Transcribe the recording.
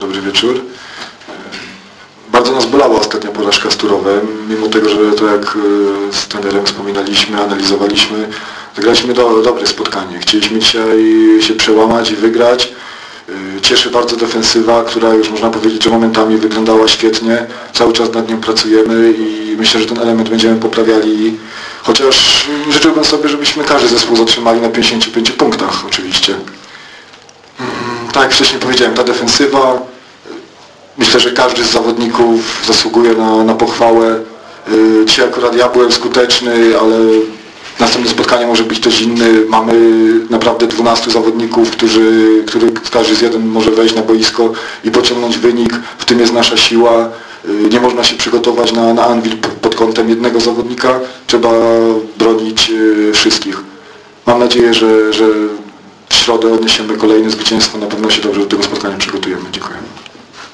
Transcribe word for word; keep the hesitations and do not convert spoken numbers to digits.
Dobry wieczór. Bardzo nas bolała ostatnia porażka z Turowem, mimo tego, że to jak z trenerem wspominaliśmy, analizowaliśmy, zagraliśmy do, dobre spotkanie. Chcieliśmy dzisiaj się przełamać i wygrać. Cieszy bardzo defensywa, która już można powiedzieć, że momentami wyglądała świetnie. Cały czas nad nią pracujemy i myślę, że ten element będziemy poprawiali. Chociaż życzyłbym sobie, żebyśmy każdy zespół zatrzymali na pięćdziesięciu pięciu punktach oczywiście. Tak jak wcześniej powiedziałem, ta defensywa, myślę, że każdy z zawodników zasługuje na, na pochwałę. Dzisiaj akurat ja byłem skuteczny, ale następne spotkanie może być też inny. Mamy naprawdę dwunastu zawodników, którzy, który, każdy z jeden może wejść na boisko i pociągnąć wynik. W tym jest nasza siła. Nie można się przygotować na, na Anwil pod kątem jednego zawodnika. Trzeba bronić wszystkich. Mam nadzieję, że, że w środę odniesiemy kolejne zwycięstwo. Na pewno się dobrze do tego spotkania przygotujemy. Dziękuję.